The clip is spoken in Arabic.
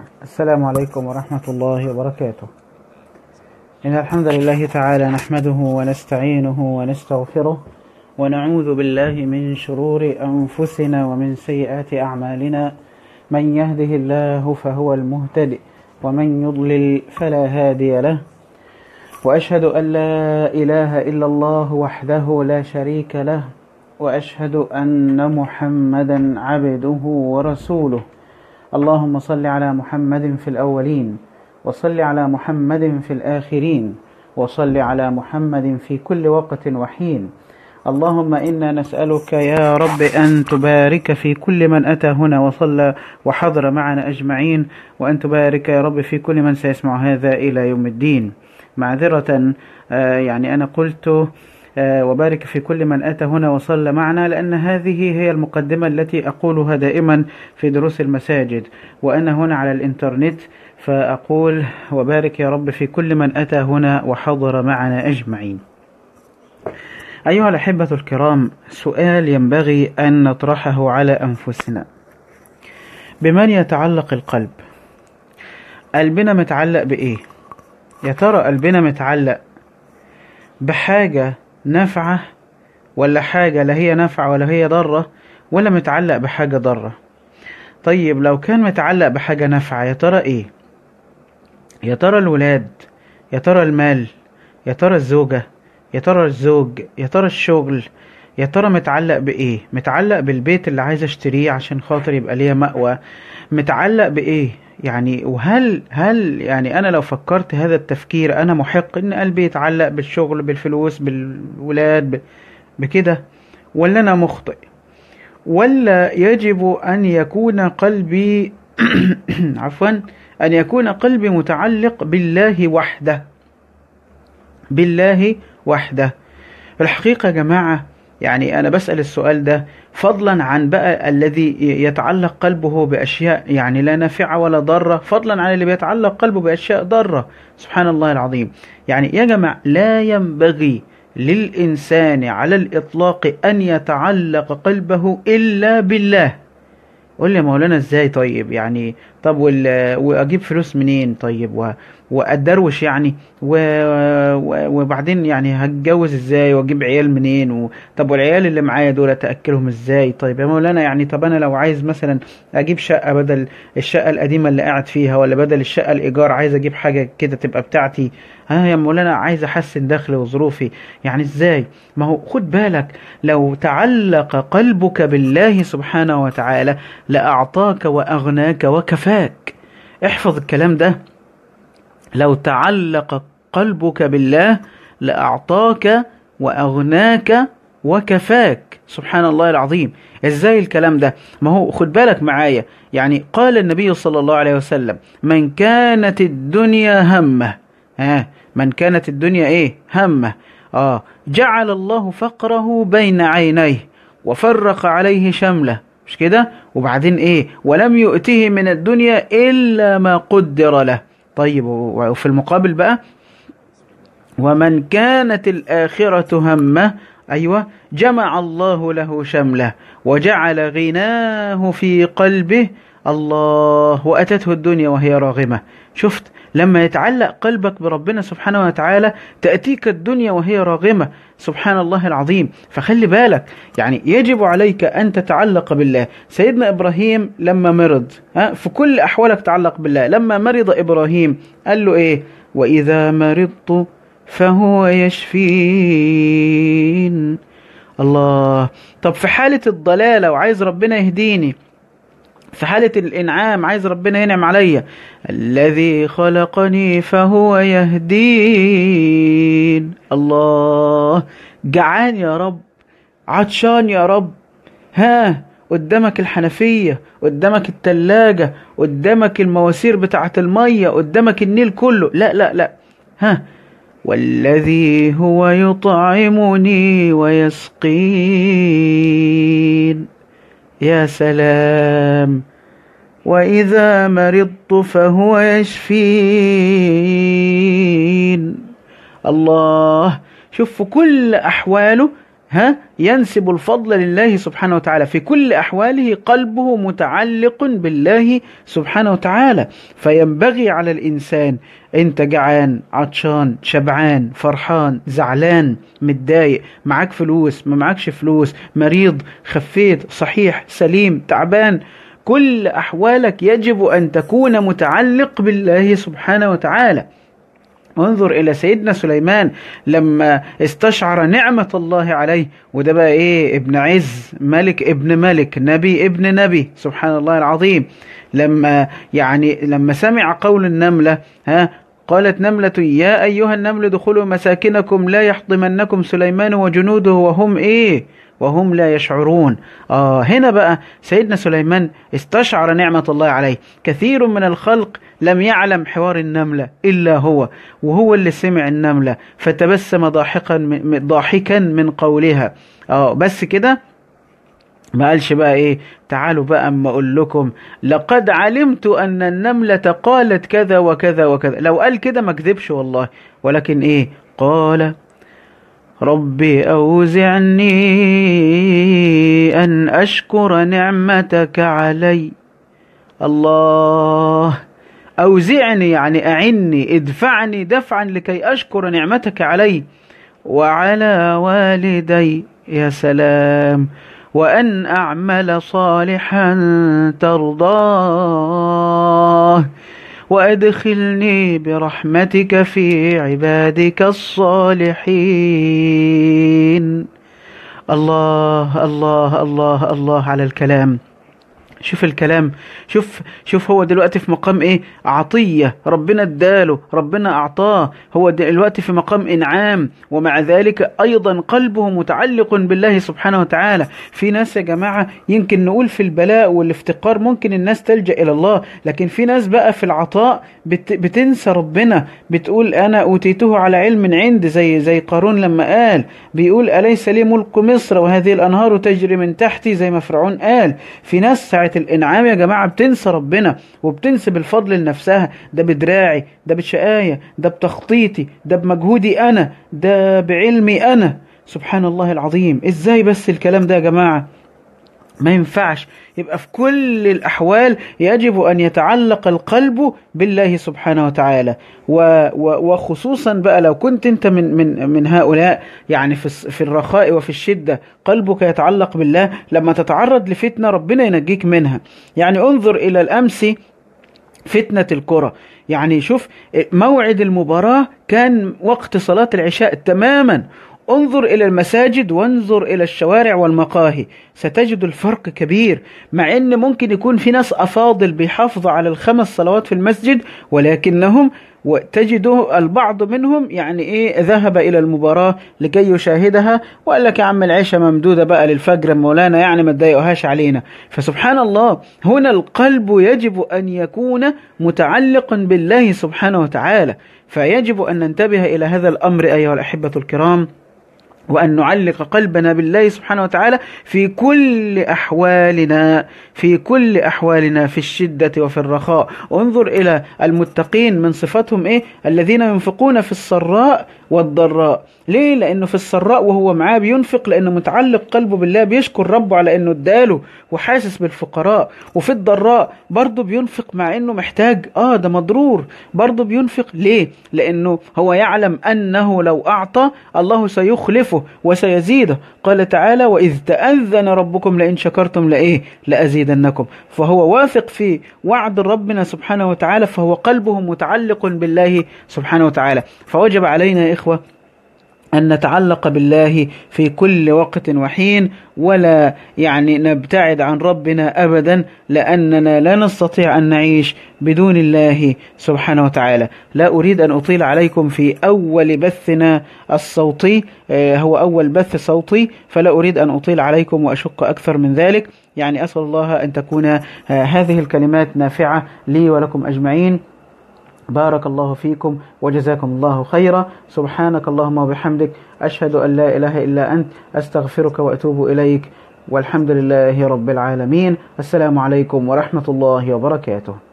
السلام عليكم ورحمة الله وبركاته. إن الحمد لله تعالى نحمده ونستعينه ونستغفره ونعوذ بالله من شرور أنفسنا ومن سيئات أعمالنا. من يهده الله فهو المهتد ومن يضلل فلا هادي له، وأشهد أن لا إله إلا الله وحده لا شريك له، وأشهد أن محمدا عبده ورسوله. اللهم صل على محمد في الأولين، وصل على محمد في الآخرين، وصل على محمد في كل وقت وحين. اللهم إنا نسألك يا رب أن تبارك في كل من أتى هنا وصلى وحضر معنا أجمعين، وأن تبارك يا رب في كل من سيسمع هذا إلى يوم الدين. معذرة يعني أنا قلت وبارك في كل من أتى هنا وصلى معنا، لأن هذه هي المقدمة التي أقولها دائما في دروس المساجد، وأنا هنا على الإنترنت فأقول وبارك يا رب في كل من أتى هنا وحضر معنا أجمعين. أيها الأحبة الكرام، سؤال ينبغي أن نطرحه على أنفسنا: بمن يتعلق القلب؟ قلبنا متعلق بإيه؟ يا ترى قلبنا متعلق بحاجة نافعة، ولا حاجة لا هي نافعة ولا هي ضارة، ولا متعلق بحاجة ضارة؟ طيب لو كان متعلق بحاجة نافعة يا ترى إيه؟ يا ترى الولاد، يا ترى المال، يا ترى الزوجة، يا ترى الزوج، يا ترى الشغل، يا ترى متعلق بإيه؟ متعلق بالبيت اللي عايز اشتريه عشان خاطر يبقى ليا مأوى؟ متعلق بإيه؟ يعني وهل يعني أنا لو فكرت هذا التفكير أنا محق إن قلبي يتعلق بالشغل، بالفلوس، بالولاد، بكده، ولا أنا مخطئ؟ ولا يجب أن يكون قلبي عفوا أن يكون قلبي متعلق بالله وحده؟ بالله وحده. في الحقيقة يا جماعة يعني أنا بسأل السؤال ده فضلا عن بقى الذي يتعلق قلبه بأشياء يعني لا نافعة ولا ضارة، فضلا عن اللي بيتعلق قلبه بأشياء ضارة. سبحان الله العظيم. يعني يا جماعة لا ينبغي للإنسان على الإطلاق أن يتعلق قلبه إلا بالله. قول لي مولانا ازاي؟ طيب يعني طب واجيب فلوس منين؟ طيب وادروش يعني وبعدين يعني هتجوز ازاي واجيب عيال منين؟ طب والعيال اللي معايا دول اتاكلهم ازاي؟ طيب يا مولانا يعني طب انا لو عايز مثلا اجيب شقه بدل الشقه القديمه اللي قاعد فيها، ولا بدل الشقه الايجار عايز اجيب حاجه كده تبقى بتاعتي، ها يا مولانا عايز احسن دخلي وظروفي، يعني ازاي؟ ما هو خد بالك، لو تعلق قلبك بالله سبحانه وتعالى لأعطاك وأغناك وكفاك. احفظ الكلام ده: لو تعلق قلبك بالله لأعطاك وأغناك وكفاك. سبحان الله العظيم. ازاي الكلام ده؟ ما هو خد بالك معايا، يعني قال النبي صلى الله عليه وسلم: من كانت الدنيا همه، من كانت الدنيا ايه؟ همه، جعل الله فقره بين عينيه وفرق عليه شمله، مش كده؟ وبعدين ايه؟ ولم يؤته من الدنيا إلا ما قدر له. طيب وفي المقابل بقى: ومن كانت الآخرة همه، أيوة، جمع الله له شمله وجعل غناه في قلبه، الله، وأتته الدنيا وهي راغمة. شفت؟ لما يتعلق قلبك بربنا سبحانه وتعالى تأتيك الدنيا وهي راغمة. سبحان الله العظيم. فخلي بالك، يعني يجب عليك أن تتعلق بالله. سيدنا إبراهيم لما مرض، في كل أحوالك تعلق بالله. لما مرض إبراهيم قال له إيه؟ وإذا مرضت فهو يشفين. الله. طب في حالة الضلالة وعايز ربنا يهديني، في حالة الإنعام عايز ربنا ينعم عليا: الذي خلقني فهو يهدين. الله. جعان يا رب، عطشان يا رب، قدامك الحنفية، قدامك التلاجة، قدامك المواسير بتاعة المية، قدامك النيل كله، لا لا لا، والذي هو يطعمني ويسقين. يا سلام. وإذا مرضت فهو يشفين. الله. شوف في كل أحواله ينسب الفضل لله سبحانه وتعالى في كل أحواله، قلبه متعلق بالله سبحانه وتعالى. فينبغي على الإنسان، أنت جعان، عطشان، شبعان، فرحان، زعلان، متضايق، معاك فلوس، ما معاكش فلوس، مريض، خفيت، صحيح، سليم، تعبان، كل أحوالك يجب أن تكون متعلق بالله سبحانه وتعالى. وانظر إلى سيدنا سليمان لما استشعر نعمة الله عليه، وده بقى إيه، ابن عز، ملك ابن ملك، نبي ابن نبي، سبحان الله العظيم. لما سمع قول النملة، قالت نملة يا أيها النمل ادخلوا مساكنكم لا يحطمنكم سليمان وجنوده وهم لا يشعرون. هنا بقى سيدنا سليمان استشعر نعمة الله عليه. كثير من الخلق لم يعلم حوار النملة إلا هو، وهو اللي سمع النملة فتبسم ضاحكا من قولها. بس كده، ما قالش بقى ايه، تعالوا بقى اما اقول لكم لقد علمت ان النملة قالت كذا وكذا وكذا. لو قال كده ما كذبش والله، ولكن ايه، قال ربي أوزعني أن أشكر نعمتك علي. الله، أوزعني يعني أعني، ادفعني دفعا لكي أشكر نعمتك علي وعلى والدي، يا سلام، وأن أعمل صالحا ترضاه وأدخلني برحمتك في عبادك الصالحين. الله الله الله الله على الكلام. شوف الكلام، شوف هو دلوقتي في مقام ايه، عطية، ربنا اداله، ربنا اعطاه، هو دلوقتي في مقام انعام، ومع ذلك ايضا قلبه متعلق بالله سبحانه وتعالى. في ناس يا جماعة يمكن نقول في البلاء والافتقار ممكن الناس تلجأ الى الله، لكن في ناس بقى في العطاء بتنسى ربنا، بتقول انا اوتيته على علم عندي، زي قارون لما قال، بيقول اليس لي ملك مصر وهذه الانهار تجري من تحتي، زي ما فرعون قال. في ناس ساعة الانعام يا جماعة بتنسى ربنا وبتنسب الفضل لنفسها، ده بدراعي، ده بشقاية، ده بتخطيطي، ده بمجهودي انا، ده بعلمي انا. سبحان الله العظيم. ازاي بس الكلام ده يا جماعة؟ ما ينفعش. يبقى في كل الأحوال يجب أن يتعلق القلب بالله سبحانه وتعالى، وخصوصا بقى لو كنت أنت من هؤلاء، يعني في الرخاء وفي الشدة قلبك يتعلق بالله، لما تتعرض لفتنة ربنا ينجيك منها. يعني انظر إلى الأمس فتنة الكرة، يعني شوف موعد المباراة كان وقت صلاة العشاء تماما. انظر إلى المساجد وانظر إلى الشوارع والمقاهي، ستجد الفرق كبير، مع أن ممكن يكون في ناس أفاضل بيحافظوا على ال5 صلوات في المسجد، ولكنهم وتجد البعض منهم يعني ايه، ذهب إلى المباراة لكي يشاهدها، وقال لك يا عم العشاء ممدودة بقى للفجر مولانا، يعني ما تضايقوهاش علينا. فسبحان الله، هنا القلب يجب أن يكون متعلقا بالله سبحانه وتعالى، فيجب أن ننتبه إلى هذا الأمر أيها الأحبة الكرام، وأن نعلق قلبنا بالله سبحانه وتعالى في كل أحوالنا، في الشدة وفي الرخاء. انظر إلى المتقين، من صفتهم إيه؟ الذين ينفقون في السراء والضراء. ليه؟ لأنه في السراء وهو معاه بينفق، لأنه متعلق قلبه بالله، بيشكر ربه على أنه اداله وحاسس بالفقراء. وفي الضراء برضه بينفق مع أنه محتاج، ده مضرور، برضه بينفق. ليه؟ لأنه هو يعلم أنه لو أعطى الله سيخلفه وسيزيده. قال تعالى وإذ تأذن ربكم لئن شكرتم لأزيدنكم. فهو واثق في وعد ربنا سبحانه وتعالى، فهو قلبه متعلق بالله سبحانه وتعالى. فوجب علينا يا إخوة أن نتعلق بالله في كل وقت وحين، ولا يعني نبتعد عن ربنا أبدا، لأننا لا نستطيع أن نعيش بدون الله سبحانه وتعالى. لا أريد أن أطيل عليكم في أول بثنا الصوتي، هو أول بث صوتي، فلا أريد أن أطيل عليكم وأشق أكثر من ذلك. يعني أسأل الله أن تكون هذه الكلمات نافعة لي ولكم أجمعين. بارك الله فيكم وجزاكم الله خيرا. سبحانك اللهم وبحمدك، أشهد أن لا إله إلا أنت، أستغفرك وأتوب إليك، والحمد لله رب العالمين. السلام عليكم ورحمة الله وبركاته.